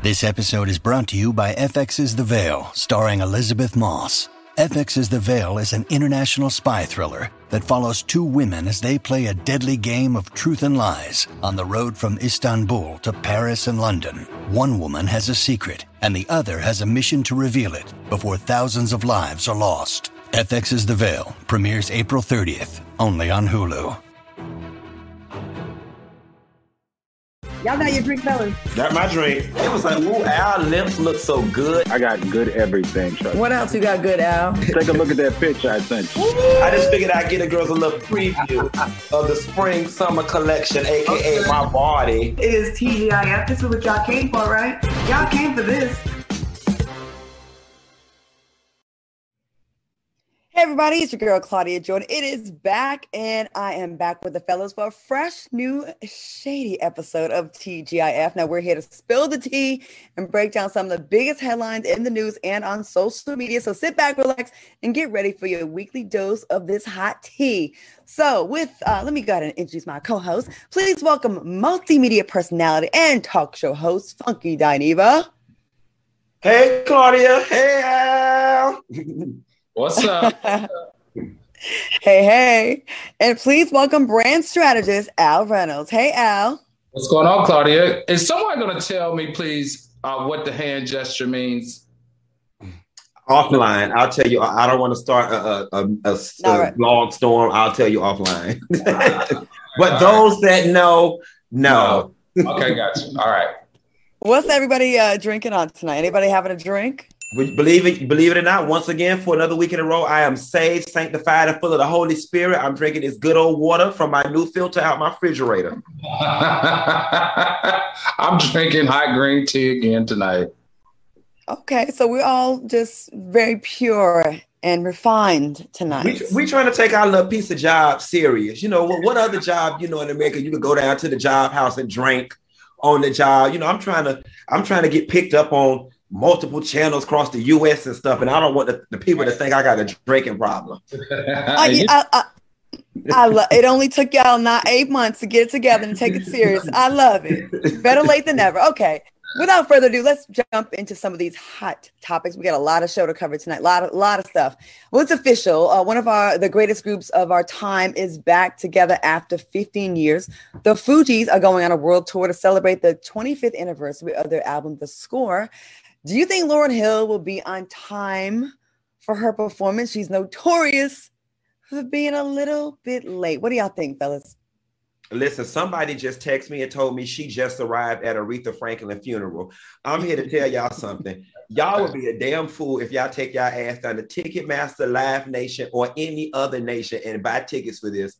This episode is brought to you by FX's The Veil, starring Elizabeth Moss. FX's The Veil is an international spy thriller that follows two women as they play a deadly game of truth and lies on the road from Istanbul to Paris and London. One woman has a secret, and the other has a mission to reveal it before thousands of lives are lost. FX's The Veil premieres April 30th, only on Hulu. Y'all got your drink, fellas? Got my drink. It was like, ooh, our lips look so good. I got good everything, Chuck. What else you got good, Al? Take a look at that picture I sent you. I just figured I'd get the girls a little preview of the spring summer collection, a.k.a. my body. It is TGIF. This is what y'all came for, right? Y'all came for this. Hey everybody, it's your girl Claudia Jordan. It is back, and I am back with the fellas for a fresh, new, shady episode of TGIF. Now we're here to spill the tea and break down some of the biggest headlines in the news and on social media. So sit back, relax, and get ready for your weekly dose of this hot tea. So let me go ahead and introduce my co-host. Please welcome multimedia personality and talk show host, Funky Dineva. Hey Claudia, hey Al. What's up? Hey. And please welcome brand strategist, Al Reynolds. Hey, Al. What's going on, Claudia? Is someone going to tell me, please, what the hand gesture means? Offline, I'll tell you. I don't want to start a blog storm. I'll tell you offline. But those that know. Okay, gotcha. All right. What's everybody drinking on tonight? Anybody having a drink? Believe it or not, once again, for another week in a row, I am saved, sanctified, and full of the Holy Spirit. I'm drinking this good old water from my new filter out my refrigerator. I'm drinking hot green tea again tonight. Okay, so we're all just very pure and refined tonight. We trying to take our little piece of job serious. You know, what other job, in America, you could go down to the job house and drink on the job. I'm trying to get picked up on multiple channels across the U.S. and stuff, and I don't want the people to think I got a drinking problem. It only took y'all not 8 months to get it together and take it serious. I love it. Better late than never. Okay, without further ado, let's jump into some of these hot topics. We got a lot of show to cover tonight. A lot of stuff. Well, it's official. One of the greatest groups of our time is back together after 15 years. The Fugees are going on a world tour to celebrate the 25th anniversary of their album, The Score. Do you think Lauryn Hill will be on time for her performance? She's notorious for being a little bit late. What do y'all think, fellas? Listen, somebody just texted me and told me she just arrived at Aretha Franklin funeral. I'm here to tell y'all something. Y'all would be a damn fool if y'all take y'all ass down to Ticketmaster, Live Nation, or any other nation and buy tickets for this.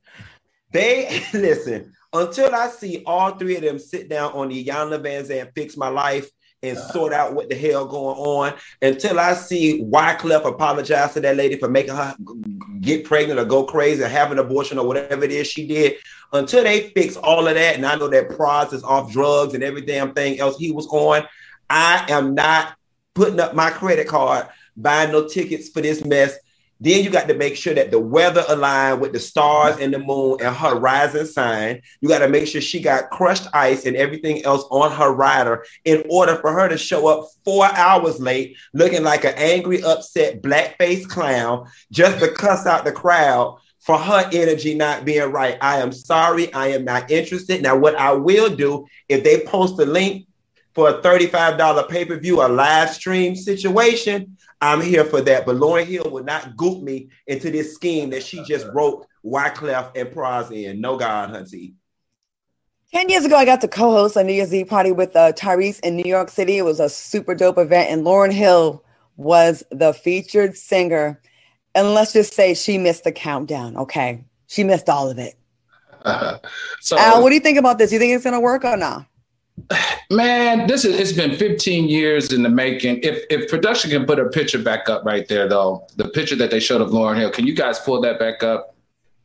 Listen, until I see all three of them sit down on the Iyanla Vanzant Fix My Life and sort out what the hell going on, until I see Wyclef apologize to that lady for making her get pregnant or go crazy or have an abortion or whatever it is she did, until they fix all of that, and I know that Pras is off drugs and every damn thing else he was on, I am not putting up my credit card, buying no tickets for this mess. Then you got to make sure that the weather aligned with the stars and the moon and her rising sign. You got to make sure she got crushed ice and everything else on her rider in order for her to show up 4 hours late, looking like an angry, upset, black-faced clown just to cuss out the crowd for her energy not being right. I am sorry. I am not interested. Now, what I will do, if they post a link for a $35 pay-per-view, a live stream situation, I'm here for that. But Lauryn Hill will not goop me into this scheme that she just wrote Wyclef and Pras in. No God, hunty. 10 years ago, I got to co-host a New Year's Eve party with Tyrese in New York City. It was a super dope event, and Lauryn Hill was the featured singer. And let's just say she missed the countdown, okay? She missed all of it. So, Al, what do you think about this? You think it's going to work or not? Man, it's been 15 years in the making. If production can put a picture back up right there, though, the picture that they showed of Lauryn Hill, can you guys pull that back up?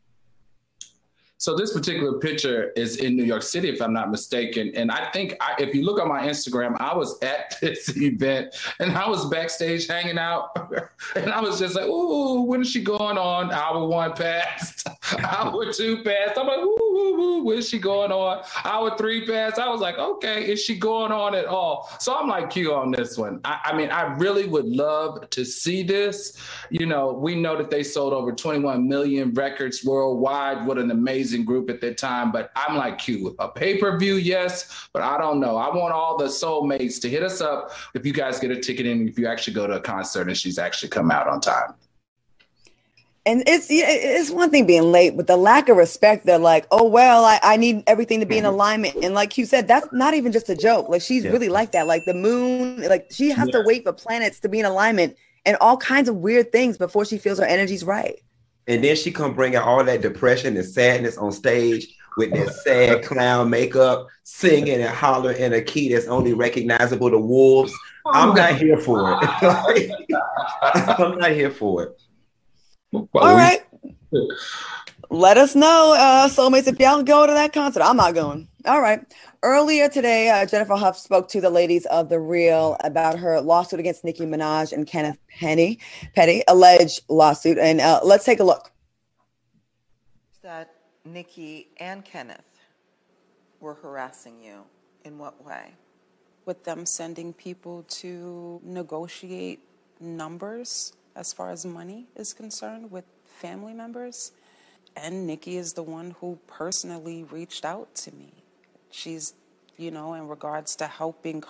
So this particular picture is in New York City, if I'm not mistaken. And I think if you look on my Instagram, I was at this event and I was backstage hanging out. And I was just like, ooh, when is she going on? Hour one passed. Hour 2 passed. I'm like, woo, woo, woo. Where's she going on? Hour 3 passed. I was like, okay, is she going on at all? So I'm like Q on this one. I mean, I really would love to see this. You know, we know that they sold over 21 million records worldwide. What an amazing group at that time. But I'm like Q, a pay-per-view, yes, but I don't know. I want all the soulmates to hit us up if you guys get a ticket and if you actually go to a concert and she's actually come out on time. And it's one thing being late, but the lack of respect, they're like, oh, well, I need everything to be in alignment. And like you said, that's not even just a joke. Like, she's really like that. Like the moon, like she has to wait for planets to be in alignment and all kinds of weird things before she feels her energy's right. And then she come bring out all that depression and sadness on stage with that sad clown makeup, singing and hollering in a key that's only recognizable to wolves. I'm not here for it. I'm not here for it. All right. Let us know, soulmates, if y'all go to that concert. I'm not going. All right. Earlier today, Jennifer Hough spoke to the ladies of The Real about her lawsuit against Nicki Minaj and Kenneth Petty, alleged lawsuit. And let's take a look. That Nicki and Kenneth were harassing you. In what way? With them sending people to negotiate numbers as far as money is concerned with family members. And Nicki is the one who personally reached out to me. She's, you know, in regards to helping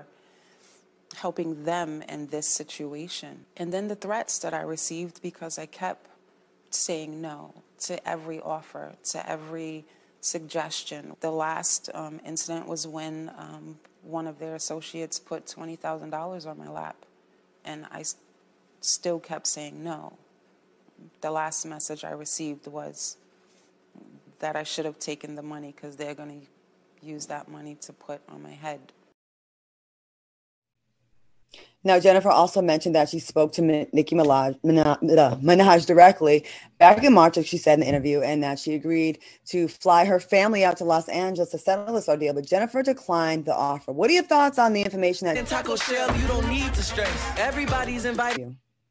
them in this situation. And then the threats that I received because I kept saying no to every offer, to every suggestion. The last incident was when one of their associates put $20,000 on my lap, and I still kept saying no. The last message I received was that I should have taken the money because they're going to use that money to put on my head. Now, Jennifer also mentioned that she spoke to Nicki Minaj directly back in March, as she said in the interview, and that she agreed to fly her family out to Los Angeles to settle this ordeal. But Jennifer declined the offer. What are your thoughts on the information that Taco Shell, you don't need to stress. Everybody's invited.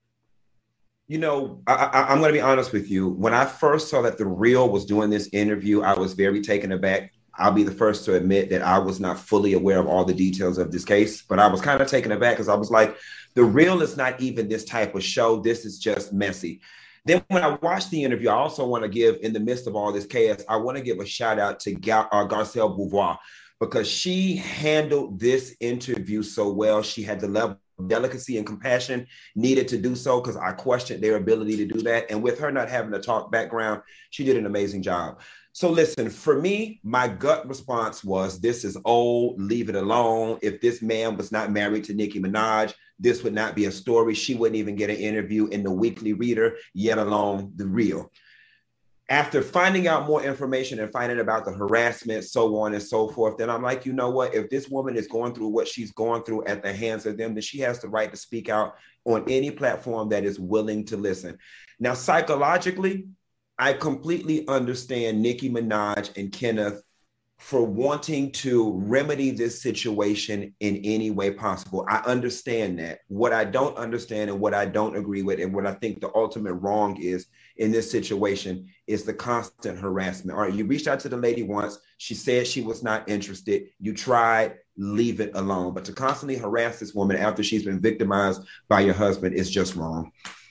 You know, I'm going to be honest with you. When I first saw that The Real was doing this interview, I was very taken aback. I'll be the first to admit that I was not fully aware of all the details of this case, but I was kind of taken aback because I was like, The Real is not even this type of show. This is just messy. Then when I watched the interview, I also want to give, in the midst of all this chaos, I want to give a shout out to Garcelle Beauvoir, because she handled this interview so well. She had the level of delicacy and compassion needed to do so, because I questioned their ability to do that. And with her not having a talk background, she did an amazing job. So listen, for me, my gut response was, this is old, leave it alone. If this man was not married to Nicki Minaj, this would not be a story. She wouldn't even get an interview in the Weekly Reader, yet alone The Real. After finding out more information and finding about the harassment, so on and so forth, then I'm like, you know what? If this woman is going through what she's going through at the hands of them, then she has the right to speak out on any platform that is willing to listen. Now, psychologically, I completely understand Nicki Minaj and Kenneth for wanting to remedy this situation in any way possible. I understand that. What I don't understand and what I don't agree with, and what I think the ultimate wrong is in this situation, is the constant harassment. All right, you reached out to the lady once. She said she was not interested. You tried, leave it alone. But to constantly harass this woman after she's been victimized by your husband is just wrong.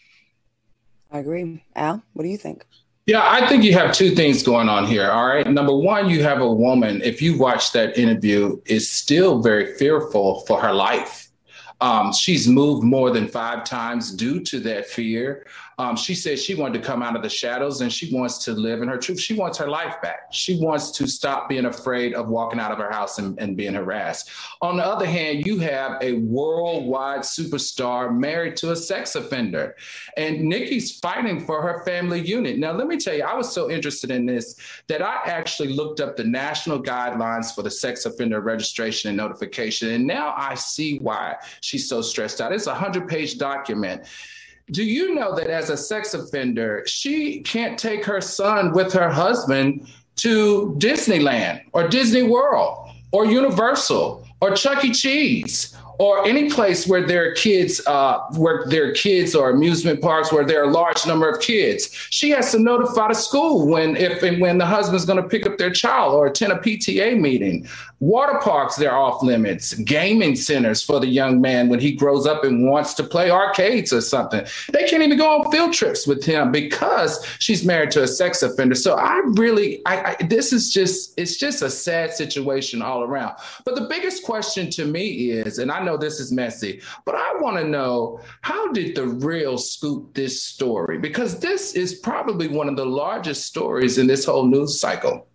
I agree. Al, what do you think? Yeah, I think you have two things going on here. All right. Number one, you have a woman, if you watch that interview, is still very fearful for her life. She's moved more than 5 times due to that fear. She said she wanted to come out of the shadows and she wants to live in her truth. She wants her life back. She wants to stop being afraid of walking out of her house and being harassed. On the other hand, you have a worldwide superstar married to a sex offender, and Nicki's fighting for her family unit. Now, let me tell you, I was so interested in this that I actually looked up the national guidelines for the sex offender registration and notification, and now I see why she's so stressed out. It's a 100-page document. Do you know that as a sex offender, she can't take her son with her husband to Disneyland or Disney World or Universal or Chuck E. Cheese or any place where there are kids, or amusement parks where there are a large number of kids. She has to notify the school when the husband's going to pick up their child or attend a PTA meeting. Water parks, they're off limits. Gaming centers for the young man when he grows up and wants to play arcades or something. They can't even go on field trips with him because she's married to a sex offender. So it's just a sad situation all around. But the biggest question to me is, and I know this is messy, but I want to know, how did The Real scoop this story? Because this is probably one of the largest stories in this whole news cycle.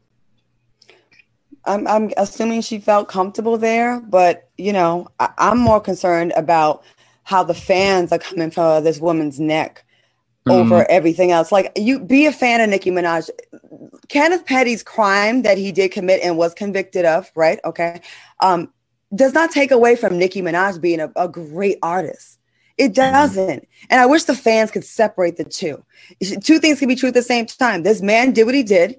I'm assuming she felt comfortable there, but I'm more concerned about how the fans are coming for this woman's neck over everything else. Like, you be a fan of Nicki Minaj. Kenneth Petty's crime that he did commit and was convicted of, right? Okay. Does not take away from Nicki Minaj being a great artist. It doesn't. And I wish the fans could separate the two. Two things can be true at the same time. This man did what he did.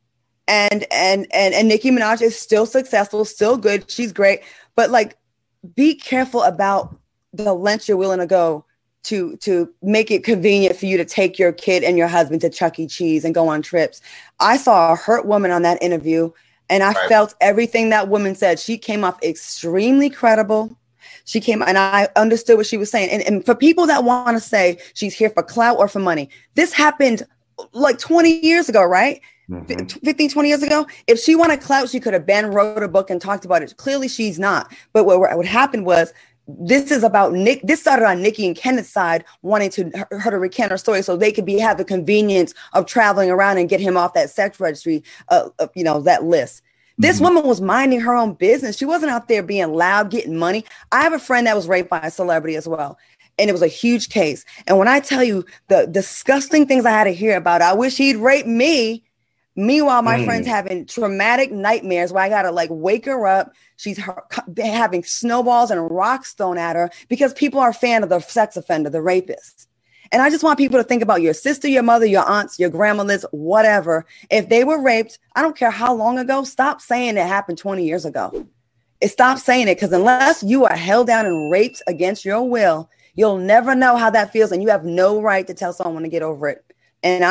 And Nicki Minaj is still successful, still good. She's great. But like, be careful about the lengths you're willing to go to make it convenient for you to take your kid and your husband to Chuck E. Cheese and go on trips. I saw a hurt woman on that interview, and I felt everything that woman said. She came off extremely credible. She came, and I understood what she was saying. And for people that want to say she's here for clout or for money, this happened like 20 years ago, right? 15, 20 years ago. If she wanted clout, she could have wrote a book and talked about it. Clearly she's not. But what happened was, this is about Nick. This started on Nicki and Kenneth's side, wanting her to recant her story so they could have the convenience of traveling around and get him off that sex registry, that list. This woman was minding her own business. She wasn't out there being loud, getting money. I have a friend that was raped by a celebrity as well. And it was a huge case. And when I tell you the disgusting things I had to hear about, I wish he'd raped me. Meanwhile, my friend's having traumatic nightmares where I got to wake her up. She's having snowballs and rocks thrown at her because people are a fan of the sex offender, the rapist. And I just want people to think about your sister, your mother, your aunts, your grandmothers, whatever. If they were raped, I don't care how long ago, stop saying it happened 20 years ago. Stop saying it, because unless you are held down and raped against your will, you'll never know how that feels. And you have no right to tell someone to get over it. And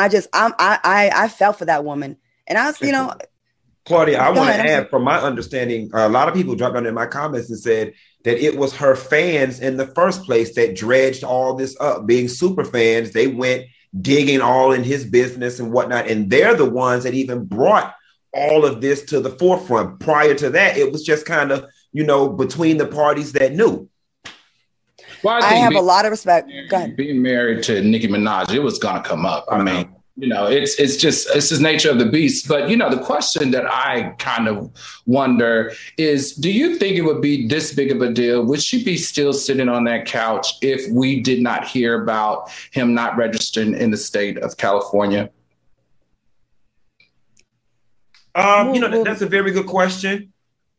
I felt for that woman. And I was, Claudia, I want to add, from my understanding, a lot of people dropped under my comments and said that it was her fans in the first place that dredged all this up. Being super fans, they went digging all in his business and whatnot. And they're the ones that even brought all of this to the forefront. Prior to that, it was just kind of, between the parties that knew. Well, I have a lot of respect. Go ahead. Being married to Nicki Minaj, it was going to come up. I mean, it's just nature of the beast. But, the question that I kind of wonder is, do you think it would be this big of a deal? Would she be still sitting on that couch if we did not hear about him not registering in the state of California? That's a very good question.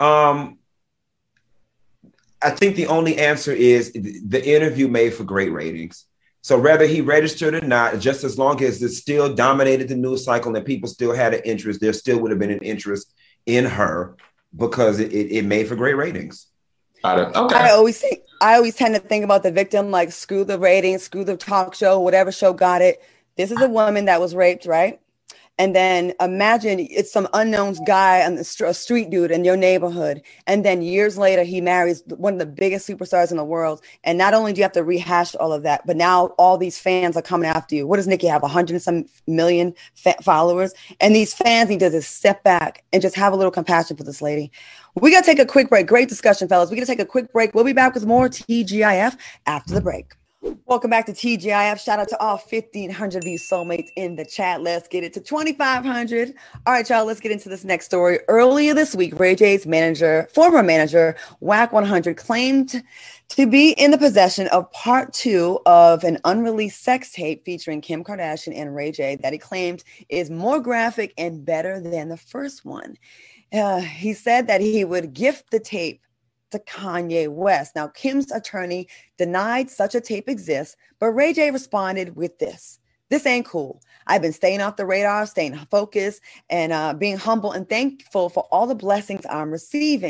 I think the only answer is the interview made for great ratings. So whether he registered or not, just as long as it still dominated the news cycle and people still had an interest, there still would have been an interest in her because it made for great ratings. Okay. I always tend to think about the victim, like, screw the ratings, screw the talk show, whatever show got it. This is a woman that was raped, right? And then imagine it's some unknown guy on a street dude in your neighborhood. And then years later, he marries one of the biggest superstars in the world. And not only do you have to rehash all of that, but now all these fans are coming after you. What does Nicki have? 100 and some million followers. And these fans need to just step back and just have a little compassion for this lady. We got to take a quick break. Great discussion, fellas. We got to take a quick break. We'll be back with more TGIF after the break. Welcome back to TGIF. Shout out to all 1,500 of you soulmates in the chat. Let's get it to 2,500. All right, y'all, let's get into this next story. Earlier this week, Ray J's former manager, Wack 100, claimed to be in the possession of part 2 of an unreleased sex tape featuring Kim Kardashian and Ray J that he claimed is more graphic and better than the first one. He said that he would gift the tape to Kanye West. Now, Kim's attorney denied such a tape exists, but Ray J responded with this. This ain't cool. I've been staying off the radar, staying focused, and being humble and thankful for all the blessings I'm receiving.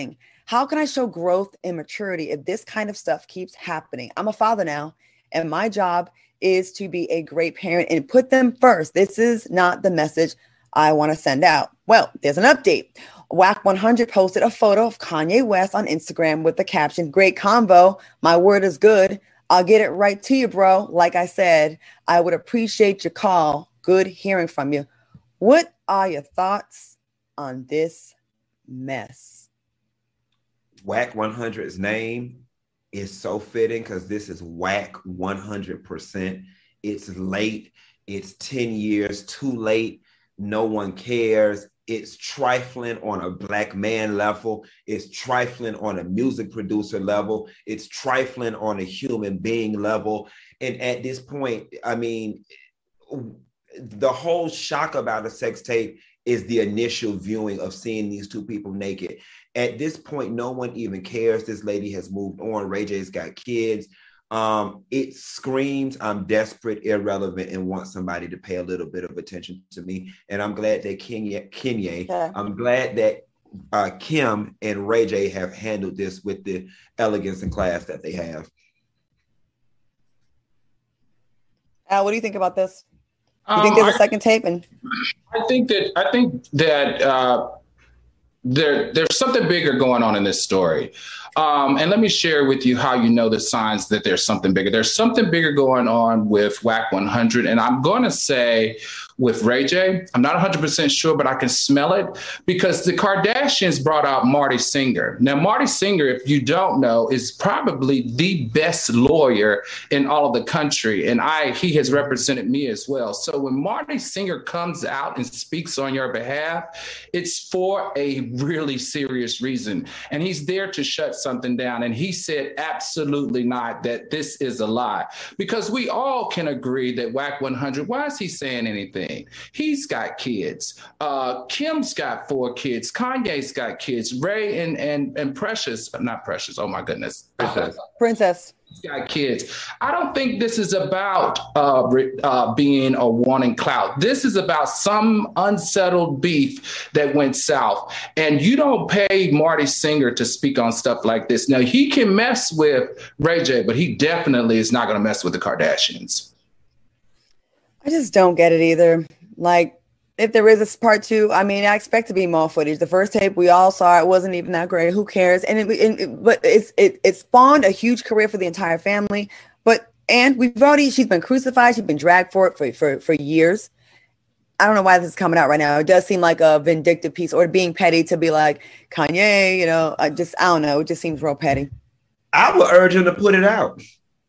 How can I show growth and maturity if this kind of stuff keeps happening? I'm a father now, and my job is to be a great parent and put them first. This is not the message I want to send out. Well, there's an update. Whack 100 posted a photo of Kanye West on Instagram with the caption, "Great convo. My word is good. I'll get it right to you, bro. Like I said, I would appreciate your call. Good hearing from you." What are your thoughts on this mess? Whack 100's name is so fitting because this is Whack 100%. It's late. It's 10 years too late. No one cares. It's trifling on a Black man level. It's trifling on a music producer level. It's trifling on a human being level. And at this point, I mean, the whole shock about a sex tape is the initial viewing of seeing these two people naked. At this point, no one even cares. This lady has moved on. Ray J's got kids. It screams, I'm desperate, irrelevant, and want somebody to pay a little bit of attention to me. And I'm glad that I'm glad that Kim and Ray J have handled this with the elegance and class that they have. Al, what do you think about this? You think there's a second tape? And I think that there's something bigger going on in this story. And let me share with you how you know the signs that there's something bigger. There's something bigger going on with Whack 100. And I'm going to say with Ray J, I'm not 100% sure, but I can smell it because the Kardashians brought out Marty Singer. Now, Marty Singer, if you don't know, is probably the best lawyer in all of the country. And he has represented me as well. So when Marty Singer comes out and speaks on your behalf, it's for a really serious reason. And he's there to shut something down. And he said, absolutely not, that this is a lie. Because we all can agree that Whack 100, why is he saying anything? He's got kids. Kim's got 4 kids. Kanye's got kids. Ray and Precious, not Precious, oh my goodness. Princess. He's got kids. I don't think this is about being or wanting clout. This is about some unsettled beef that went south. And you don't pay Marty Singer to speak on stuff like this. Now, he can mess with Ray J, but he definitely is not going to mess with the Kardashians. I just don't get it either. Like, if there is a part 2, I mean, I expect to be more footage. The first tape we all saw, it wasn't even that great. Who cares? But it spawned a huge career for the entire family. And she's been crucified. She's been dragged for it for years. I don't know why this is coming out right now. It does seem like a vindictive piece or being petty to be like Kanye. I don't know. It just seems real petty. I would urge him to put it out.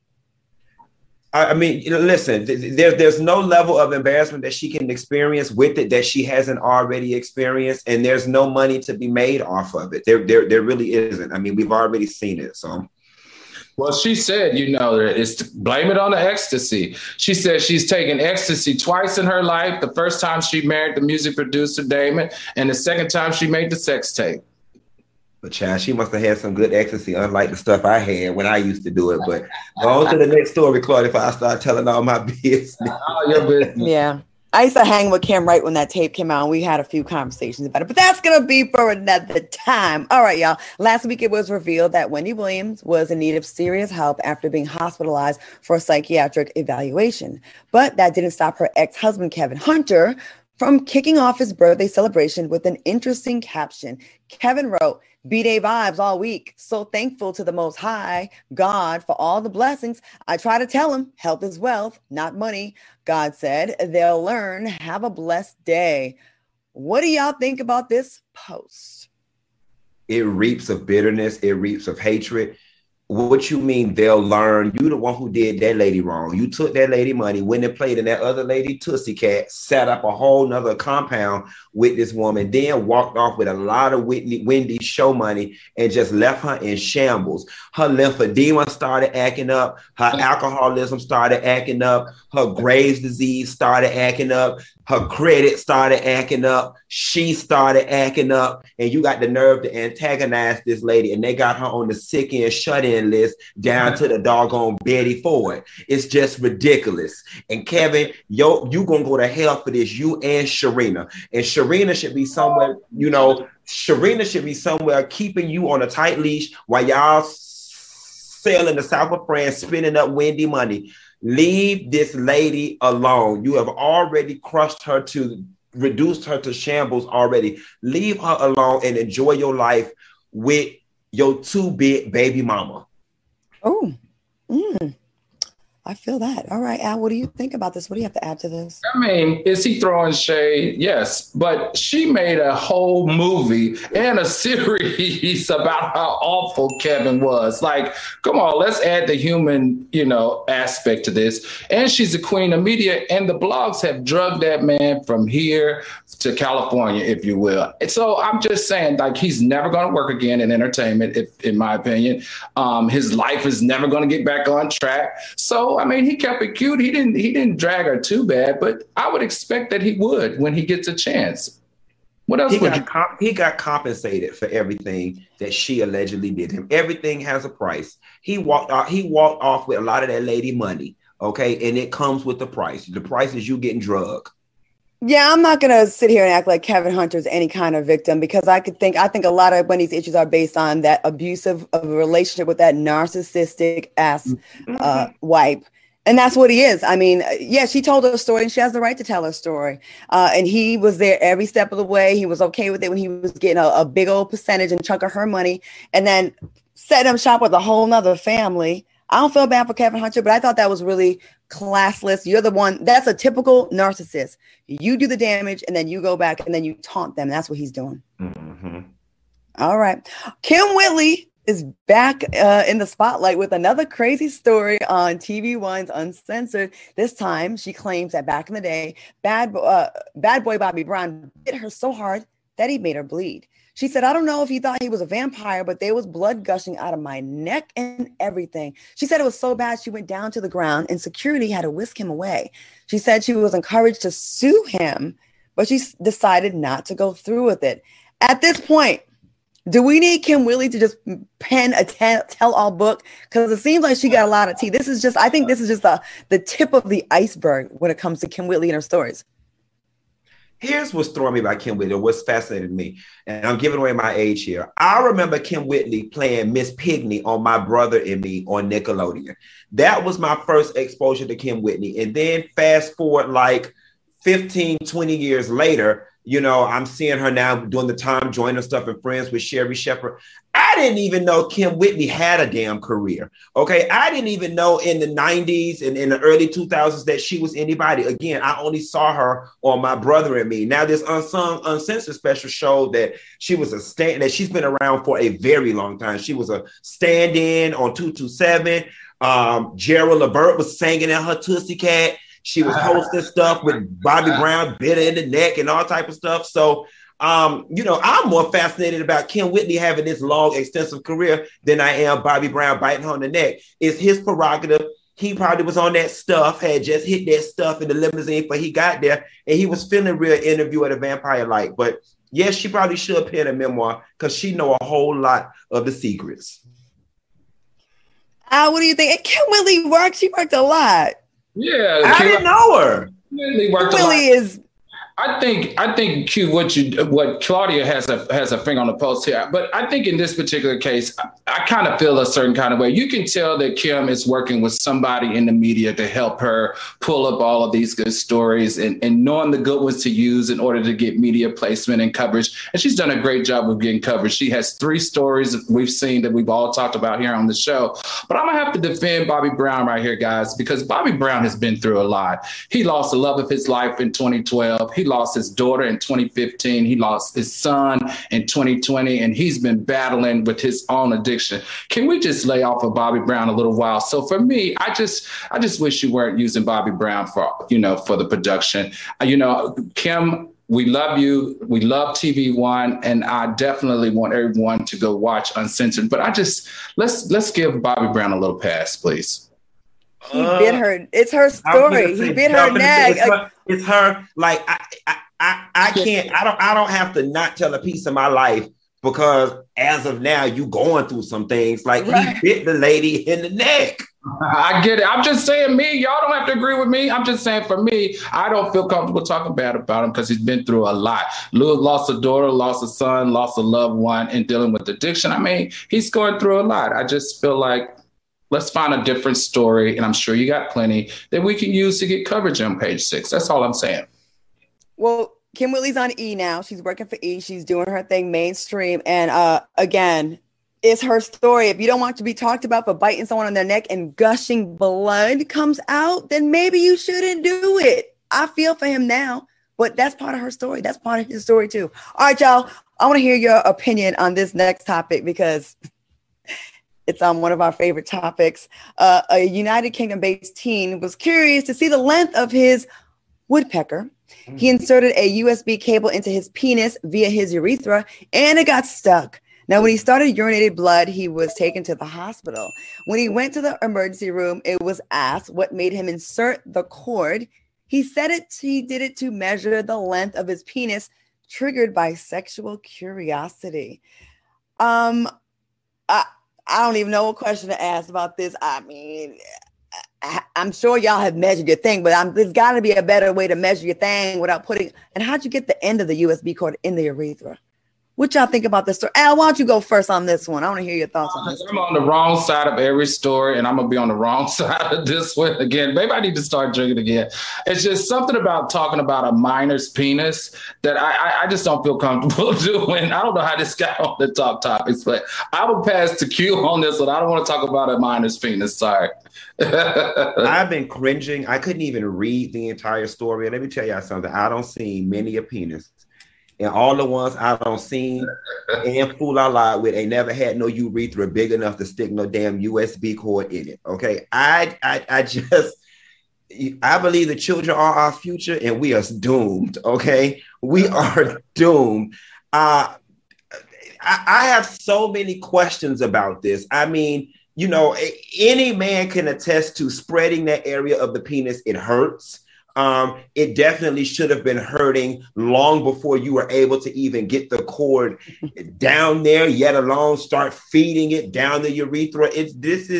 I mean, listen, there's no level of embarrassment that she can experience with it that she hasn't already experienced. And there's no money to be made off of it. There really isn't. I mean, we've already seen it. So. Well, she said, it's to blame it on the ecstasy. She said she's taken ecstasy twice in her life. The first time she married the music producer, Damon, and the second time she made the sex tape. But child, she must have had some good ecstasy, unlike the stuff I had when I used to do it. But go on to the next story, Claudia, if I start telling all my business. All your business. Yeah. I used to hang with Kim right when that tape came out, and we had a few conversations about it. But that's going to be for another time. All right, y'all. Last week, it was revealed that Wendy Williams was in need of serious help after being hospitalized for a psychiatric evaluation. But that didn't stop her ex-husband, Kevin Hunter, from kicking off his birthday celebration with an interesting caption. Kevin wrote, "B-Day vibes all week. So thankful to the Most High God for all the blessings. I try to tell him health is wealth, not money. God said they'll learn. Have a blessed day." What do y'all think about this post? It reeks of bitterness. It reeks of hatred. What you mean they'll learn? You the one who did that lady wrong. You took that lady money, went and played in that other lady Tootsie Cat, set up a whole nother compound with this woman, then walked off with a lot of Wendy's show money and just left her in shambles. Her lymphedema started acting up. Her alcoholism started acting up. Her Graves' disease started acting up. Her credit started acting up. She started acting up. And you got the nerve to antagonize this lady. And they got her on the sick and shut-in list down to the doggone Betty Ford. It's just ridiculous. And Kevin, you going to go to hell for this, you and Sharina. And Sharina should be somewhere, Sharina should be somewhere keeping you on a tight leash while y'all sailing the south of France, spending up Wendy money. Leave this lady alone. You have already crushed her reduced her to shambles already. Leave her alone and enjoy your life with your too big baby mama. Oh, I feel that. All right, Al, what do you think about this? What do you have to add to this? I mean, is he throwing shade? Yes, but she made a whole movie and a series about how awful Kevin was. Like, come on, let's add the human, aspect to this. And she's the queen of media, and the blogs have drugged that man from here to California, if you will. And so I'm just saying, like, he's never going to work again in entertainment, in my opinion. His life is never going to get back on track. So, I mean, he kept it cute. He didn't drag her too bad, but I would expect that he would when he gets a chance. What else he got compensated for everything that she allegedly did him. Everything has a price. He walked off with a lot of that lady money. Okay. And it comes with the price. The price is you getting drugged. Yeah, I'm not going to sit here and act like Kevin Hunter's any kind of victim, because I think a lot of Wendy's issues are based on that abusive of a relationship with that narcissistic ass wife. And that's what he is. I mean, yeah, she told her story and she has the right to tell her story. And he was there every step of the way. He was okay with it when he was getting a big old percentage and chunk of her money, and then set him shop with a whole nother family. I don't feel bad for Kevin Hunter, but I thought that was really classless. You're the one, that's a typical narcissist. You do the damage and then you go back and then you taunt them. That's what he's doing. Mm-hmm. All right. Kim Whitley is back in the spotlight with another crazy story on TV One's Uncensored. This time, she claims that back in the day, bad boy Bobby Brown hit her so hard that he made her bleed. She said, I don't know if he thought he was a vampire, but there was blood gushing out of my neck and everything. She said it was so bad she went down to the ground and security had to whisk him away. She said she was encouraged to sue him, but she decided not to go through with it. At this point, do we need Kim Whitley to just pen a tell-all book? Because it seems like she got a lot of tea. I think this is just the tip of the iceberg when it comes to Kim Whitley and her stories. Here's what's throwing me about Kim Whitley, what's fascinated me, and I'm giving away my age here. I remember Kim Whitley playing Miss Piggy on My Brother and Me on Nickelodeon. That was my first exposure to Kim Whitley. And then fast forward like 15, 20 years later, I'm seeing her now doing the Tom Joyner stuff and Friends with Sherry Shepherd. I didn't even know Kim Whitley had a damn career. Okay. I didn't even know in the 90s and in the early 2000s that she was anybody. Again, I only saw her on My Brother and Me. Now, this Uncensored special showed that she was that she's been around for a very long time. She was a stand-in on 227. Gerald Levert was singing at her Tootsie Cat. She was hosting stuff with Bobby Brown, bitter in the neck and all type of stuff. So, I'm more fascinated about Kim Whitley having this long, extensive career than I am Bobby Brown biting her on the neck. It's his prerogative. He probably was on that stuff, had just hit that stuff in the limousine before he got there, and he was feeling real Interview at a Vampire like. But yes, she probably should pen a memoir because she know a whole lot of the secrets. What do you think? Kim Whitley worked. She worked a lot. Yeah, I didn't know her. Willie is. I think Q, what Claudia has a finger on the pulse here, but I think in this particular case, I kind of feel a certain kind of way. You can tell that Kim is working with somebody in the media to help her pull up all of these good stories and knowing the good ones to use in order to get media placement and coverage. And she's done a great job of getting coverage. She has 3 stories that we've seen that we've all talked about here on the show. But I'm gonna have to defend Bobby Brown right here, guys, because Bobby Brown has been through a lot. He lost the love of his life in 2012. He lost his daughter in 2015. He lost his son in 2020, and he's been battling with his own addiction. Can we just lay off of Bobby Brown a little while? So for me, I just wish you weren't using Bobby Brown for the production. Kim, we love you. We love TV One, and I definitely want everyone to go watch Uncensored. But let's give Bobby Brown a little pass, please. He bit her. It's her story. He bit her neck. It's her. Like I can't. I don't have to not tell a piece of my life because as of now you going through some things. Like he bit the lady in the neck. I get it. I'm just saying me. Y'all don't have to agree with me. I'm just saying for me, I don't feel comfortable talking bad about him because he's been through a lot. Lewis lost a daughter, lost a son, lost a loved one, and dealing with addiction. I mean, he's going through a lot. I just feel like let's find a different story, and I'm sure you got plenty that we can use to get coverage on Page Six. That's all I'm saying. Well, Kim Whitley's on E! now. She's working for E! She's doing her thing mainstream. And again, it's her story. If you don't want to be talked about for biting someone on their neck and gushing blood comes out, then maybe you shouldn't do it. I feel for him now, but that's part of her story. That's part of his story too. All right, y'all. I want to hear your opinion on this next topic because it's on one of our favorite topics. A United Kingdom-based teen was curious to see the length of his woodpecker. He inserted a USB cable into his penis via his urethra, and it got stuck. Now, when he started urinating blood, he was taken to the hospital. When he went to the emergency room, it was asked what made him insert the cord. He said he did it to measure the length of his penis, triggered by sexual curiosity. I don't even know what question to ask about this. I mean, I'm sure y'all have measured your thing, but there's got to be a better way to measure your thing without putting. And how'd you get the end of the USB cord in the urethra? What y'all think about this story? Al, why don't you go first on this one? I want to hear your thoughts on this. I'm on the wrong side of every story, and I'm going to be on the wrong side of this one again. Maybe I need to start drinking again. It's just something about talking about a minor's penis that I just don't feel comfortable doing. I don't know how this got on the top topics, but I will pass to Q on this one. I don't want to talk about a minor's penis. Sorry. I've been cringing. I couldn't even read the entire story. And let me tell y'all something. I don't see many a penis. And all the ones I don't seen and fool I lied with ain't never had no urethra big enough to stick no damn USB cord in it. Okay. I believe the children are our future and we are doomed. Okay. We are doomed. I have so many questions about this. I mean, you know, any man can attest to spreading that area of the penis. It hurts. It definitely should have been hurting long before you were able to even get the cord down there, yet alone start feeding it down the urethra. It's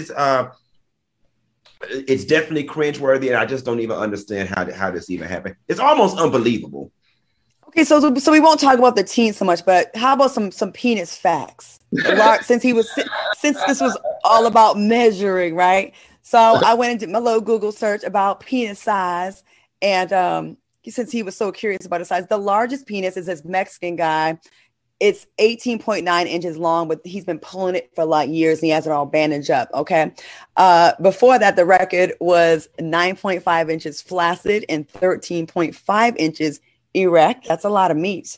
definitely cringeworthy, and I just don't even understand how this even happened. It's almost unbelievable. Okay, so we won't talk about the teen so much, but how about some penis facts? Since this was all about measuring, right? So I went and did my little Google search about penis size. And since he was so curious about his size, the largest penis is this Mexican guy. It's 18.9 inches long, but he's been pulling it for like years and he has it all bandaged up. Okay. Before that, the record was 9.5 inches flaccid and 13.5 inches erect. That's a lot of meat.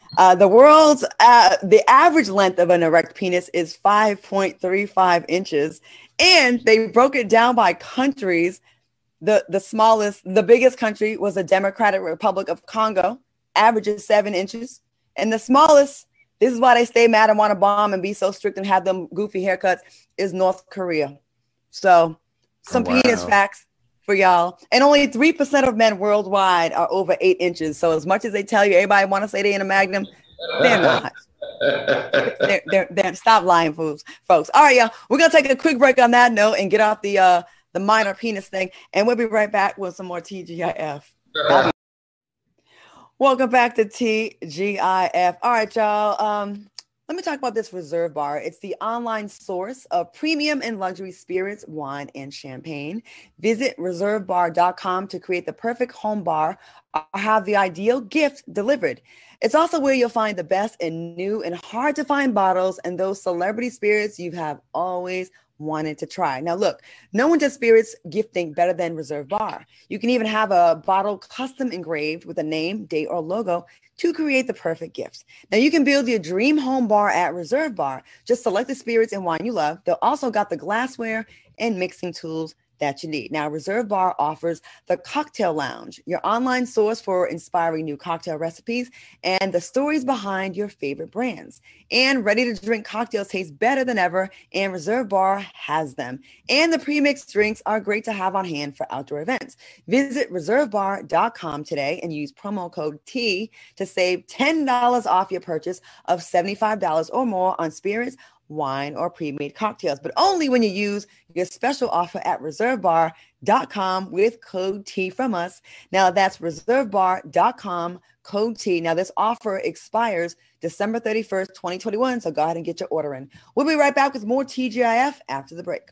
The average length of an erect penis is 5.35 inches. And they broke it down by countries. The biggest country was the Democratic Republic of Congo, averages 7 inches. And the smallest, this is why they stay mad and want to bomb and be so strict and have them goofy haircuts, is North Korea. So some penis facts for y'all. And only 3% of men worldwide are over 8 inches. So as much as they tell you, everybody want to say they in a magnum, they're not. They're stop lying, folks. All right, y'all. We're going to take a quick break on that note and get off the minor penis thing. And we'll be right back with some more TGIF. Welcome back to TGIF. All right, y'all. Let me talk about this Reserve Bar. It's the online source of premium and luxury spirits, wine, and champagne. Visit reservebar.com to create the perfect home bar or have the ideal gift delivered. It's also where you'll find the best and new and hard to find bottles and those celebrity spirits you have always wanted to try. Now, look, no one does spirits gifting better than Reserve Bar. You can even have a bottle custom engraved with a name, date, or logo to create the perfect gift. Now, you can build your dream home bar at Reserve Bar. Just select the spirits and wine you love. They'll also got the glassware and mixing tools that you need. Now, Reserve Bar offers the Cocktail Lounge, your online source for inspiring new cocktail recipes and the stories behind your favorite brands. And ready-to-drink cocktails taste better than ever, and Reserve Bar has them. And the pre-mixed drinks are great to have on hand for outdoor events. Visit reservebar.com today and use promo code T to save $10 off your purchase of $75 or more on spirits, wine, or pre-made cocktails, but only when you use your special offer at reservebar.com with code T from us. Now that's reservebar.com, code T. Now this offer expires December 31st, 2021, so go ahead and get your order in. We'll be right back with more TGIF after the break.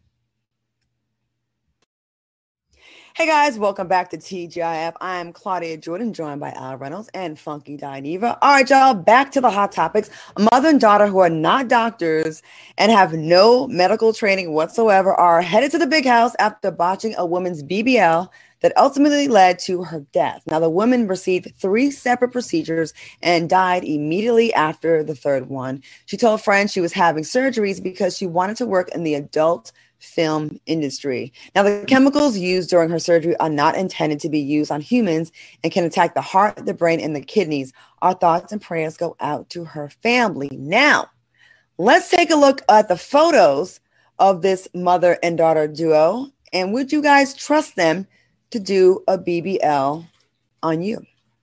Hey guys, welcome back to TGIF. I'm Claudia Jordan, joined by Al Reynolds and Funky Dineva. All right, y'all, back to the hot topics. A mother and daughter who are not doctors and have no medical training whatsoever are headed to the big house after botching a woman's BBL that ultimately led to her death. Now, the woman received 3 separate procedures and died immediately after the third one. She told friends she was having surgeries because she wanted to work in the adult film industry. Now, the chemicals used during her surgery are not intended to be used on humans and can attack the heart, the brain, and the kidneys. Our thoughts and prayers go out to her family. Now, let's take a look at the photos of this mother and daughter duo. And would you guys trust them to do a BBL on you?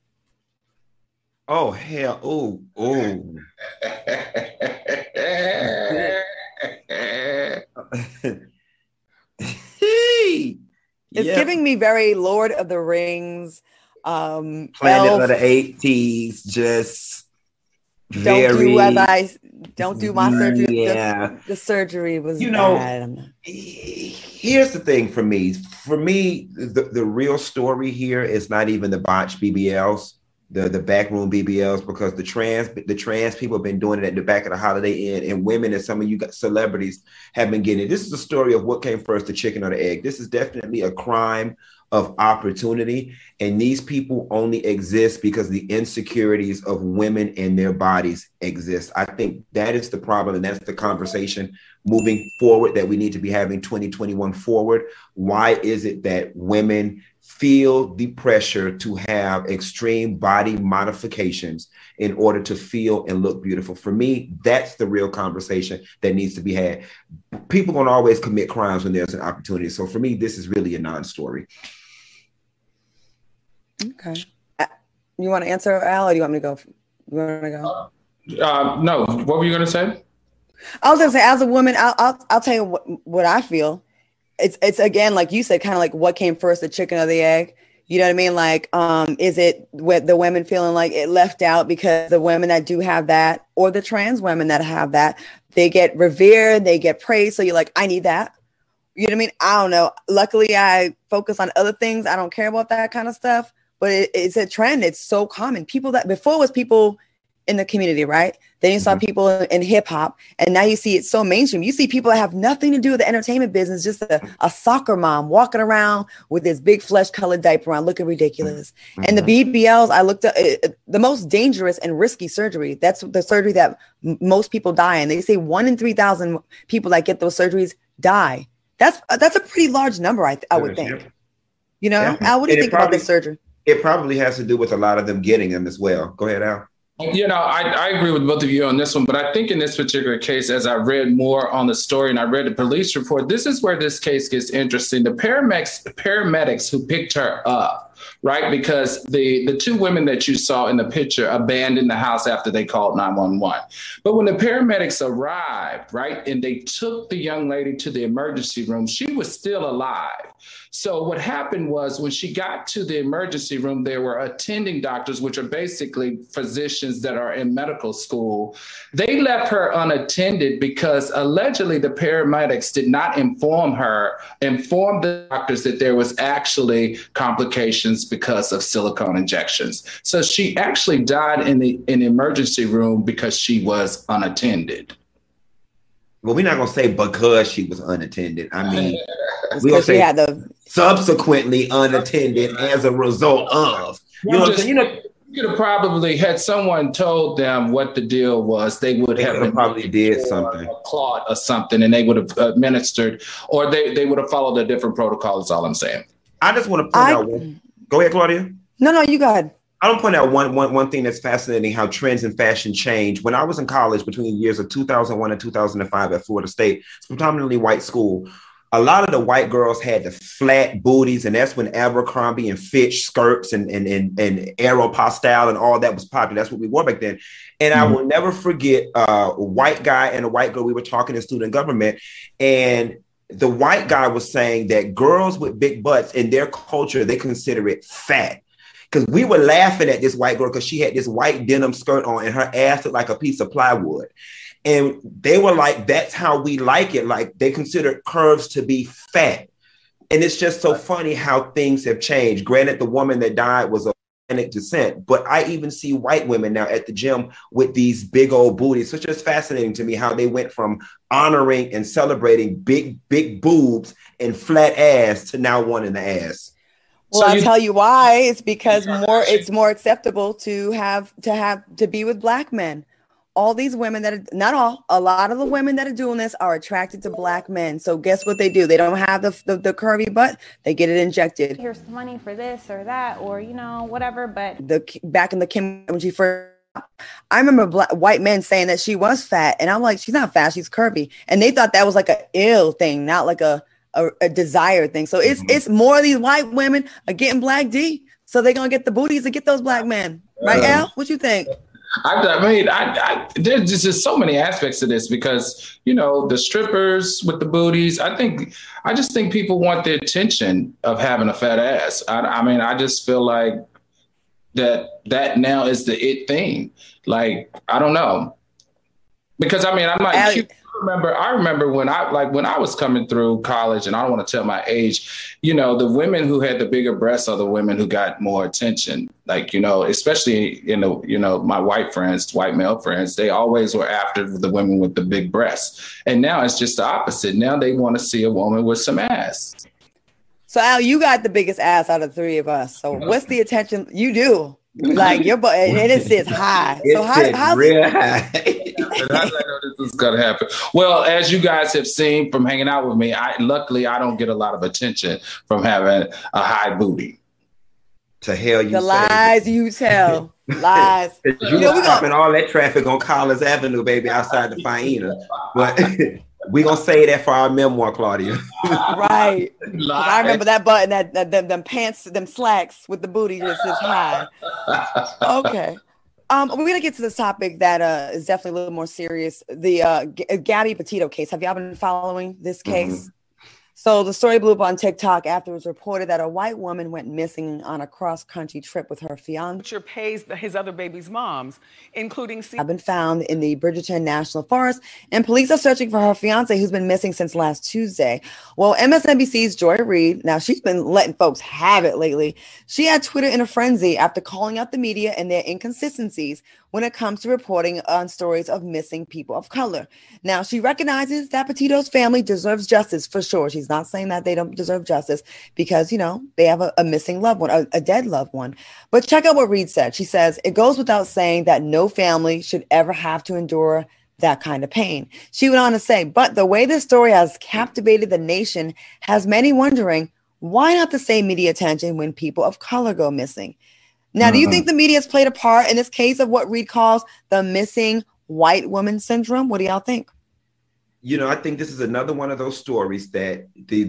Oh, hell. Oh, oh. It's giving me very Lord of the Rings, Planet Elf. of the 80s, just don't do my surgery. Yeah. The surgery was bad. Here's the thing for me. For me, the real story here is not even the botched BBLs, the backroom BBLs, because the trans people have been doing it at the back of the Holiday Inn, and women and some of you celebrities have been getting it. This is a story of what came first, the chicken or the egg. This is definitely a crime of opportunity, and these people only exist because the insecurities of women and their bodies exist. I think that is the problem, and that's the conversation moving forward that we need to be having 2021 forward. Why is it that women feel the pressure to have extreme body modifications in order to feel and look beautiful? For me, that's the real conversation that needs to be had. People gonna always commit crimes when there's an opportunity. So for me, this is really a non-story. Okay. You want to answer, Al, or do you want me to go? You want to go? No. What were you going to say? I was going to say, as a woman, I'll tell you what I feel. It's again, like you said, kind of like what came first, the chicken or the egg? You know what I mean? Like, is it with the women feeling like it left out because the women that do have that, or the trans women that have that, they get revered, they get praised. So you're like, I need that. You know what I mean? I don't know. Luckily, I focus on other things. I don't care about that kind of stuff. But it's a trend. It's so common. People that before was people in the community, right? Then you saw people in hip hop, and now you see it so mainstream. You see people that have nothing to do with the entertainment business, just a soccer mom walking around with this big flesh colored diaper on, looking ridiculous. And the BBLs, I looked at the most dangerous and risky surgery. That's the surgery that most people die in. They say 1 in 3,000 people that get those surgeries die. That's a pretty large number, I would think. You know, Al, what do you think about this surgery? It probably has to do with a lot of them getting them as well. Go ahead, Al. You know, I agree with both of you on this one, but I think in this particular case, as I read more on the story and I read the police report, this is where this case gets interesting. The paramedics who picked her up, right? Because the 2 women that you saw in the picture abandoned the house after they called 911. But when the paramedics arrived, right, and they took the young lady to the emergency room, she was still alive. So what happened was when she got to the emergency room, there were attending doctors, which are basically physicians that are in medical school. They left her unattended because allegedly the paramedics did not inform the doctors that there was actually complications because of silicone injections. So she actually died in the emergency room because she was unattended. Well, we're not going to say because she was unattended. I mean, we're going to say subsequently unattended as a result of. You know what I'm saying? You could have probably had someone told them what the deal was. They would have probably did something, a clot or something, and they would have administered, or they would have followed a different protocol. Is all I'm saying. I just want to point out one. Go ahead, Claudia. No, you go ahead. I don't point out one thing that's fascinating, how trends in fashion change. When I was in college between the years of 2001 and 2005 at Florida State, it's a predominantly white school. A lot of the white girls had the flat booties, and that's when Abercrombie and Fitch skirts and Aeropostale and all that was popular. That's what we wore back then. And I will never forget a white guy and a white girl. We were talking in student government, and the white guy was saying that girls with big butts in their culture, they consider it fat. Because we were laughing at this white girl because she had this white denim skirt on and her ass looked like a piece of plywood. And they were like, that's how we like it. Like they considered curves to be fat. And it's just so funny how things have changed. Granted, the woman that died was of Hispanic descent, but I even see white women now at the gym with these big old booties. So it's just fascinating to me how they went from honoring and celebrating big boobs and flat ass to now wanting the ass. Well, I'll tell you why. It's because it's more acceptable to be with black men. All these women a lot of the women that are doing this are attracted to black men. So guess what they do? They don't have the curvy butt. They get it injected. Here's some money for this or that, or, whatever. But back in the Kim, when she first, I remember white men saying that she was fat. And I'm like, she's not fat. She's curvy. And they thought that was like an ill thing, not like a desire thing. So it's more of these white women are getting black D. So they're going to get the booties to get those black men. Right, Al? What you think? There's just so many aspects to this because, the strippers with the booties, I just think people want the attention of having a fat ass. I just feel like that now is the it thing. Like, I don't know. Because I'm not cute. I remember when I was coming through college, and I don't want to tell my age, the women who had the bigger breasts are the women who got more attention. Like, especially, my white male friends, they always were after the women with the big breasts. And now it's just the opposite. Now they want to see a woman with some ass. So Al, you got the biggest ass out of the three of us. So what's the attention you do? Like your butt, and it sits high. So how's real high? How did I know this is gonna happen? Well, as you guys have seen from hanging out with me, luckily I don't get a lot of attention from having a high booty. To hell, the lies you tell, lies. You were stopping all that traffic on Collins Avenue, baby, outside the Faena. But we gonna say that for our memoir, Claudia. Right. I remember that button, them pants, them slacks with the booty just as high. Okay. We're gonna get to this topic that is definitely a little more serious. The Gabby Petito case. Have y'all been following this case? Mm-hmm. So the story blew up on TikTok after it was reported that a white woman went missing on a cross-country trip with her fiance. Pays his other baby's moms, including... Have been found in the Bridgerton National Forest, and police are searching for her fiance who's been missing since last Tuesday. Well, MSNBC's Joy Reid, now she's been letting folks have it lately. She had Twitter in a frenzy after calling out the media and their inconsistencies when it comes to reporting on stories of missing people of color. Now, she recognizes that Petito's family deserves justice for sure. She's not saying that they don't deserve justice because, they have a missing loved one, a dead loved one. But check out what Reid said. She says, it goes without saying that no family should ever have to endure that kind of pain. She went on to say, but the way this story has captivated the nation has many wondering, why not the same media attention when people of color go missing? Now, do you think the media has played a part in this case of what Reid calls the missing white woman syndrome? What do y'all think? I think this is another one of those stories that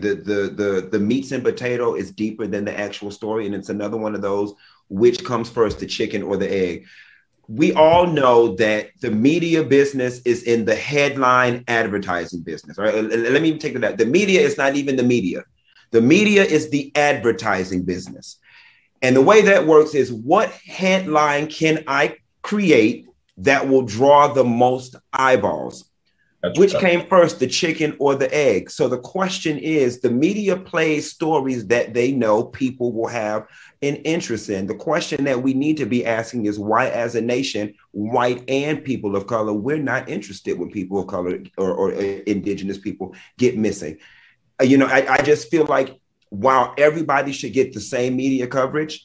the meats and potato is deeper than the actual story. And it's another one of those, which comes first, the chicken or the egg? We all know that the media business is in the headline advertising business, right? Let me even take that. The media is not even the media. The media is the advertising business. And the way that works is, what headline can I create that will draw the most eyeballs? Which came first, the chicken or the egg? So the question is, the media plays stories that they know people will have an interest in. The question that we need to be asking is, why as a nation, white and people of color, we're not interested when people of color or indigenous people get missing? I just feel like while everybody should get the same media coverage,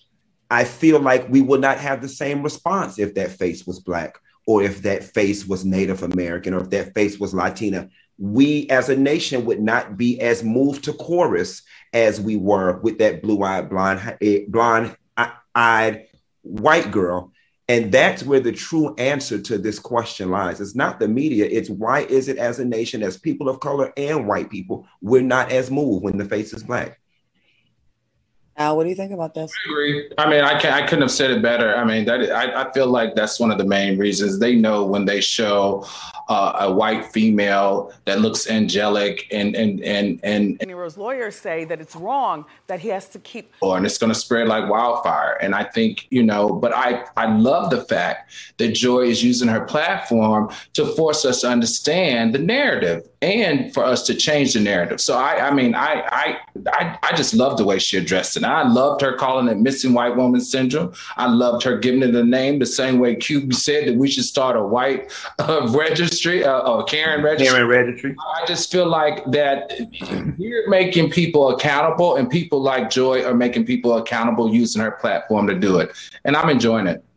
I feel like we would not have the same response if that face was Black, or if that face was Native American, or if that face was Latina. We as a nation would not be as moved to chorus as we were with that blue-eyed, blonde-eyed white girl. And that's where the true answer to this question lies. It's not the media. It's why is it as a nation, as people of color and white people, we're not as moved when the face is Black? Al, what do you think about this? I agree. I mean, I couldn't have said it better. I mean, I feel like that's one of the main reasons. They know when they show a white female that looks angelic and Nero's lawyers say that it's wrong, that he has to keep. And it's going to spread like wildfire. And I think, but I love the fact that Joy is using her platform to force us to understand the narrative and for us to change the narrative. So I just love the way she addressed it. I loved her calling it missing white woman syndrome. I loved her giving it a name the same way Q said that we should start a white registry, or Karen registry. Karen registry. I just feel like that you're making people accountable, and people like Joy are making people accountable using her platform to do it. And I'm enjoying it.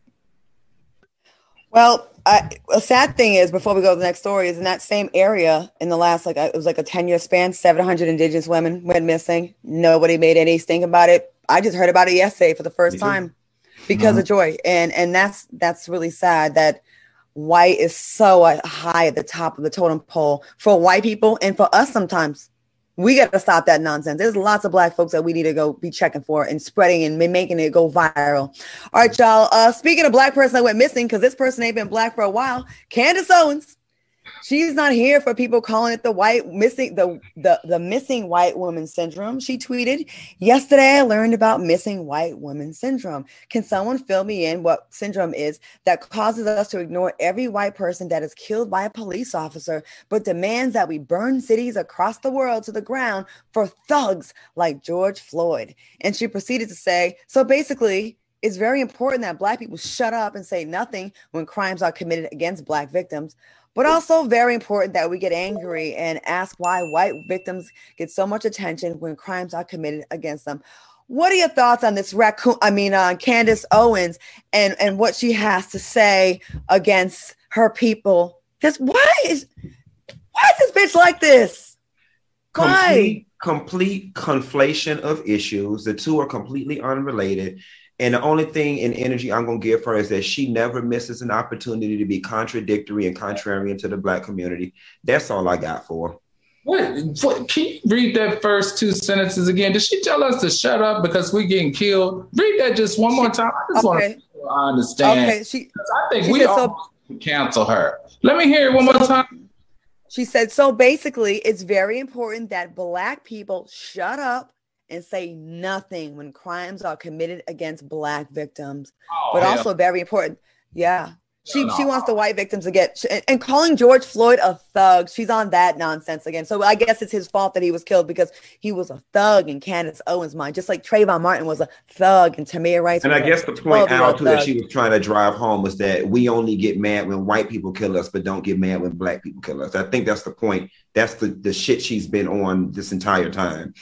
Well, a sad thing is, before we go to the next story, is in that same area in the last, it was like a 10-year span, 700 Indigenous women went missing. Nobody made any stink about it. I just heard about it yesterday for the first time because of Joy. And that's really sad that white is so high at the top of the totem pole for white people and for us sometimes. We got to stop that nonsense. There's lots of Black folks that we need to go be checking for and spreading and making it go viral. All right, y'all. Speaking of Black person that went missing, because this person ain't been Black for a while, Candace Owens. She's not here for people calling it the missing white woman syndrome. She tweeted, "Yesterday I learned about missing white woman syndrome. Can someone fill me in what syndrome is that causes us to ignore every white person that is killed by a police officer, but demands that we burn cities across the world to the ground for thugs like George Floyd?" And she proceeded to say, so basically, it's very important that Black people shut up and say nothing when crimes are committed against Black victims, but also very important that we get angry and ask why white victims get so much attention when crimes are committed against them. What are your thoughts on this Candace Owens and what she has to say against her people? Because why is this bitch like this? Why? Complete conflation of issues. The two are completely unrelated. And the only thing and energy I'm going to give her is that she never misses an opportunity to be contradictory and contrarian to the Black community. That's all I got for her. What? Can you read that first two sentences again? Did she tell us to shut up because we're getting killed? Read that just one more time. I just want to understand. Okay. I think we all cancel her. Let me hear it one more time. She said, so basically, it's very important that Black people shut up and say nothing when crimes are committed against Black victims. But also very important. Yeah. She wants the white victims to get, and calling George Floyd a thug. She's on that nonsense again. So I guess it's his fault that he was killed because he was a thug in Candace Owens' mind, just like Trayvon Martin was a thug and Tamir Rice. And I guess the point out too that she was trying to drive home was that we only get mad when white people kill us, but don't get mad when Black people kill us. I think that's the point. That's the shit she's been on this entire time.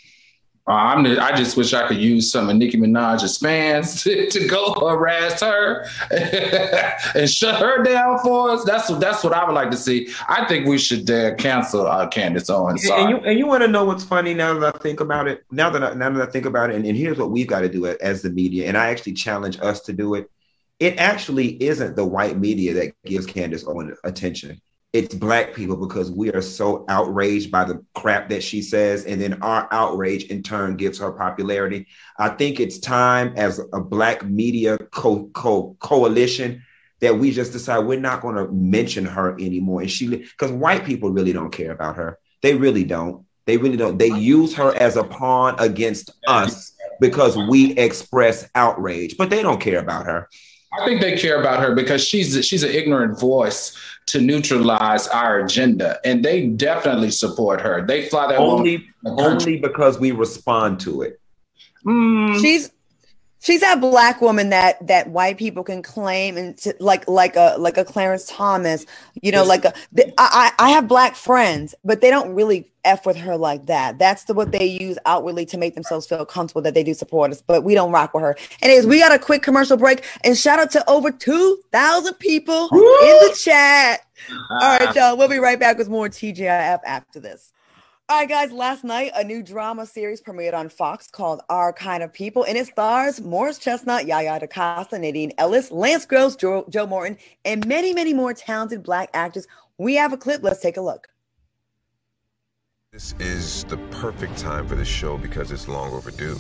I just wish I could use some of Nicki Minaj's fans to go harass her and shut her down for us. That's what I would like to see. I think we should cancel Candace Owens. And you want to know what's funny now that I think about it? Now that I think about it, and here's what we've got to do as the media, and I actually challenge us to do it. It actually isn't the white media that gives Candace Owens attention. It's Black people, because we are so outraged by the crap that she says, and then our outrage in turn gives her popularity. I think it's time as a Black media coalition that we just decide we're not going to mention her anymore. And because white people really don't care about her. They really don't. They really don't. They use her as a pawn against us because we express outrage, but they don't care about her. I think they care about her because she's an ignorant voice to neutralize our agenda, and they definitely support her. They fly that only because we respond to it. She's that black woman that white people can claim, and like a Clarence Thomas, I have black friends, but they don't really F with her like that. That's what they use outwardly to make themselves feel comfortable that they do support us, but we don't rock with her. Anyways, we got a quick commercial break, and shout out to over 2,000 people in the chat. All right, y'all, we'll be right back with more TGIF after this. All right, guys, last night, a new drama series premiered on Fox called Our Kind of People, and it stars Morris Chestnut, Yaya DaCosta, Nadine Ellis, Lance Gross, Joe Morton, and many, many more talented black actors. We have a clip. Let's take a look. This is the perfect time for this show because it's long overdue.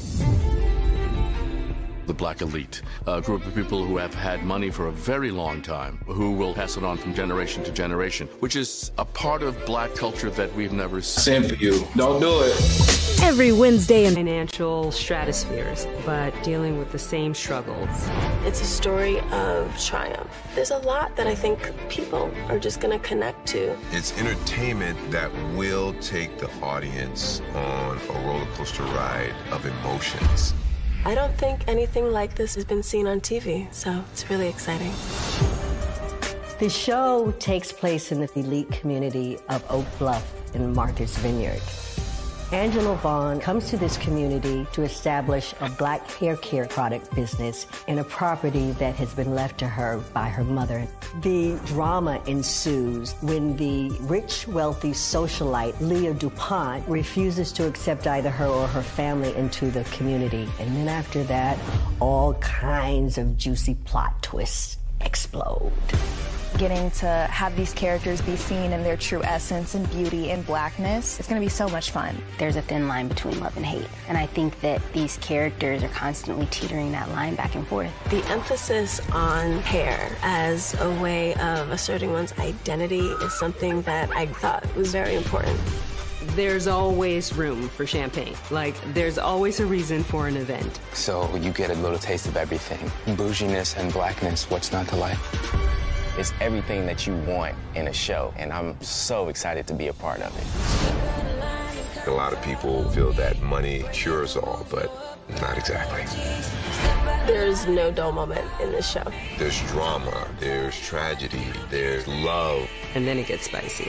The Black Elite, a group of people who have had money for a very long time, who will pass it on from generation to generation, which is a part of black culture that we've never seen. Same for you. Don't do it. Every Wednesday in financial stratospheres, but dealing with the same struggles. It's a story of triumph. There's a lot that I think people are just going to connect to. It's entertainment that will take the audience on a roller coaster ride of emotions. I don't think anything like this has been seen on TV, so it's really exciting. The show takes place in the elite community of Oak Bluff in Martha's Vineyard. Angela Vaughn comes to this community to establish a black hair care product business in a property that has been left to her by her mother. The drama ensues when the rich, wealthy socialite Leah DuPont refuses to accept either her or her family into the community. And then after that, all kinds of juicy plot twists explode. Getting to have these characters be seen in their true essence and beauty and blackness, it's going to be so much fun. There's a thin line between love and hate, and I think that these characters are constantly teetering that line back and forth. The emphasis on hair as a way of asserting one's identity is something that I thought was very important. There's always room for champagne. Like, there's always a reason for an event. So you get a little taste of everything. Bouginess and blackness, what's not to like? It's everything that you want in a show, and I'm so excited to be a part of it. A lot of people feel that money cures all, but not exactly. There's no dull moment in this show. There's drama, there's tragedy, there's love. And then it gets spicy.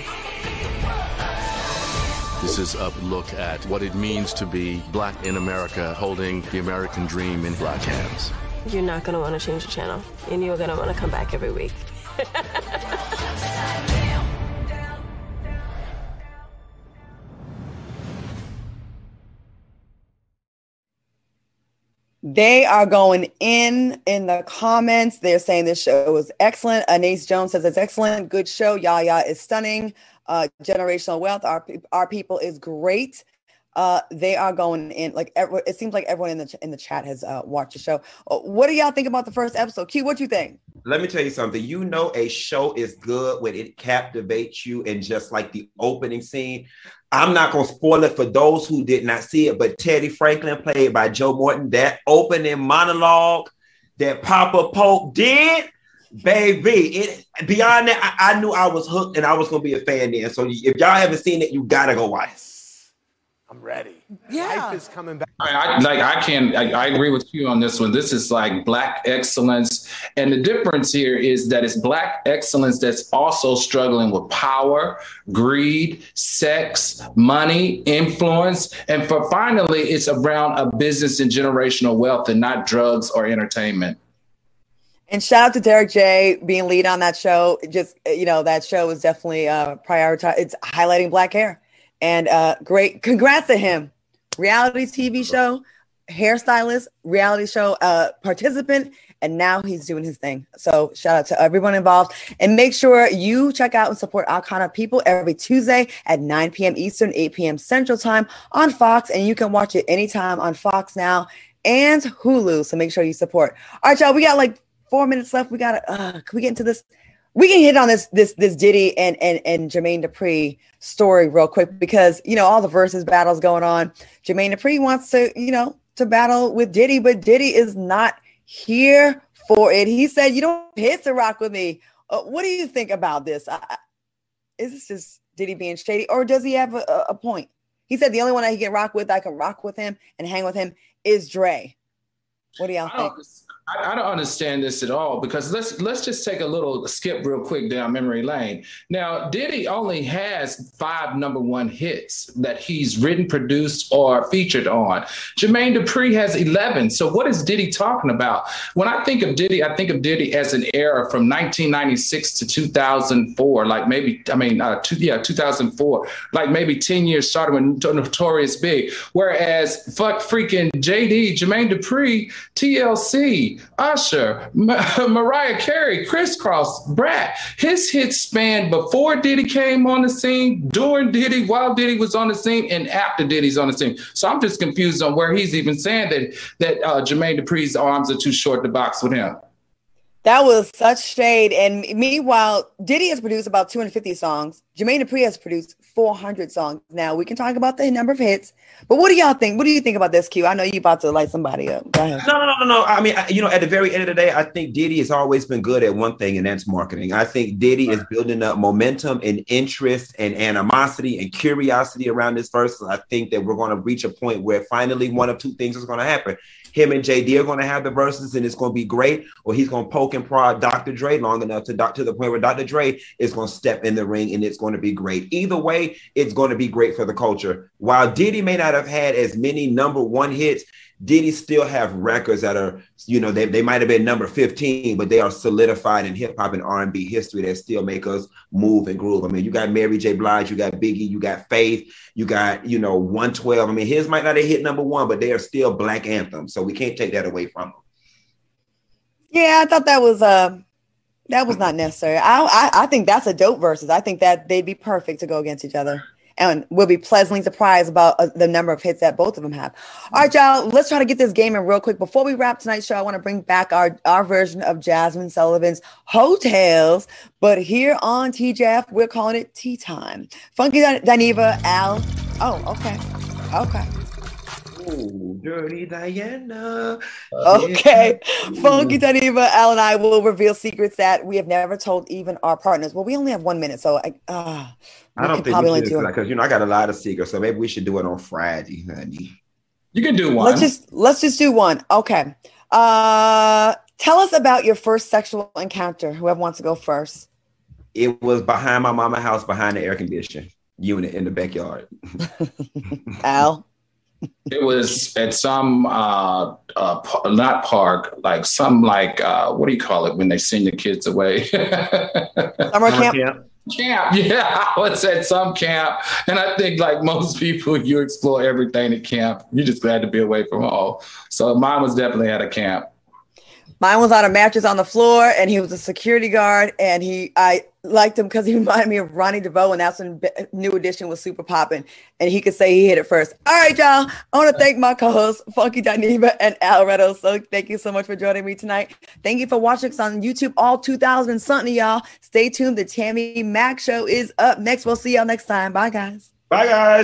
This is a look at what it means to be black in America, holding the American dream in black hands. You're not going to want to change the channel, and you're going to want to come back every week. They are going in the comments. They're saying this show is excellent. Anais Jones says it's excellent. Good show. Yaya is stunning. Generational wealth. Our people is great. They are going in like it seems like everyone in the chat has watched the show. What do y'all think about the first episode? Q, what you think? Let me tell you something. You know, a show is good when it captivates you, and just like the opening scene. I'm not going to spoil it for those who did not see it, but Teddy Franklin, played by Joe Morton, that opening monologue that Papa Pope did, baby, beyond that, I knew I was hooked and I was going to be a fan then. So if y'all haven't seen it, you got to go watch it. I'm ready. Yeah. Life is coming back. I agree with you on this one. This is like black excellence. And the difference here is that it's black excellence that's also struggling with power, greed, sex, money, influence. And finally, it's around a business and generational wealth and not drugs or entertainment. And shout out to Derek J being lead on that show. Just, that show is definitely prioritized. It's highlighting black hair. And great. Congrats to him. Reality TV show, hairstylist, reality show participant, and now he's doing his thing. So shout out to everyone involved. And make sure you check out and support Our Kind of People every Tuesday at 9 p.m. Eastern, 8 p.m. Central Time on Fox. And you can watch it anytime on Fox Now and Hulu. So make sure you support. All right, y'all. We got like 4 minutes left. We got to, can we get into this? We can hit on this Diddy and Jermaine Dupri story real quick because, all the versus battles going on. Jermaine Dupri wants to, to battle with Diddy, but Diddy is not here for it. He said, you don't hit to rock with me. What do you think about this? Is this just Diddy being shady, or does he have a point? He said the only one that he can rock with, I can rock with him and hang with him, is Dre. What do y'all think? I don't understand this at all, because let's just take a little skip real quick down memory lane. Now, Diddy only has 5 #1 hits that he's written, produced, or featured on. Jermaine Dupri has 11. So what is Diddy talking about? When I think of Diddy as an era from 1996 to 2004, 2004, like maybe 10 years started with Notorious Big. Whereas freaking JD, Jermaine Dupri, TLC, Usher, Mariah Carey, Criss Cross, Brat. His hits spanned before Diddy came on the scene, during Diddy, while Diddy was on the scene, and after Diddy's on the scene. So I'm just confused on where he's even saying that Jermaine Dupri's arms are too short to box with him. That was such shade. And meanwhile, Diddy has produced about 250 songs. Jermaine Dupri has produced 400 songs. Now, we can talk about the number of hits, but what do y'all think? What do you think about this, Q? I know you're about to light somebody up. Go ahead. No. I mean, at the very end of the day, I think Diddy has always been good at one thing, and that's marketing. I think Diddy is building up momentum and interest and animosity and curiosity around this verse. I think that we're going to reach a point where finally one of two things is going to happen. Him and JD are going to have the verses, and it's going to be great, or he's going to poke and prod Dr. Dre long enough to the point where Dr. Dre is going to step in the ring, and it's going to be great. Either way, it's going to be great for the culture. While Diddy may not have had as many #1 hits, Diddy still have records that are, they might have been number 15, but they are solidified in hip hop and R&B history that still make us move and groove. I mean, you got Mary J. Blige, you got Biggie, you got Faith, you got, 112. I mean, his might not have hit #1, but they are still black anthems. So we can't take that away from them. Yeah, I thought that was not necessary. I think that's a dope versus. I think that they'd be perfect to go against each other. And we'll be pleasantly surprised about the number of hits that both of them have. All right, y'all, let's try to get this game in real quick. Before we wrap tonight's show, I want to bring back our version of Jasmine Sullivan's Hotels. But here on TJF, we're calling it Tea Time. Funky Dineva, Al. Oh, okay. Ooh, Dirty Diana. Okay. Funky Dineva, Al, and I will reveal secrets that we have never told even our partners. Well, we only have 1 minute, so I don't think we should, because I got a lot of secrets, so maybe we should do it on Friday, honey. You can do one. Let's just do one. Okay. Tell us about your first sexual encounter. Whoever wants to go first. It was behind my mama's house, behind the air conditioning unit in the backyard. Al? It was at some not park, like some what do you call it when they send the kids away? Summer camp. Yeah, I was at some camp, and I think like most people, you explore everything at camp. You're just glad to be away from home. So mine was definitely at a camp. Mine was on a mattress on the floor, and he was a security guard, and I liked him because he reminded me of Ronnie DeVoe, and that's when New Edition was super popping, and he could say he hit it first. All right, y'all. I want to thank my co-hosts, Funky Dineva and Al Redo. So thank you so much for joining me tonight. Thank you for watching us on YouTube, all 2000 something, y'all. Stay tuned. The Tammy Mac Show is up next. We'll see y'all next time. Bye, guys. Bye, guys.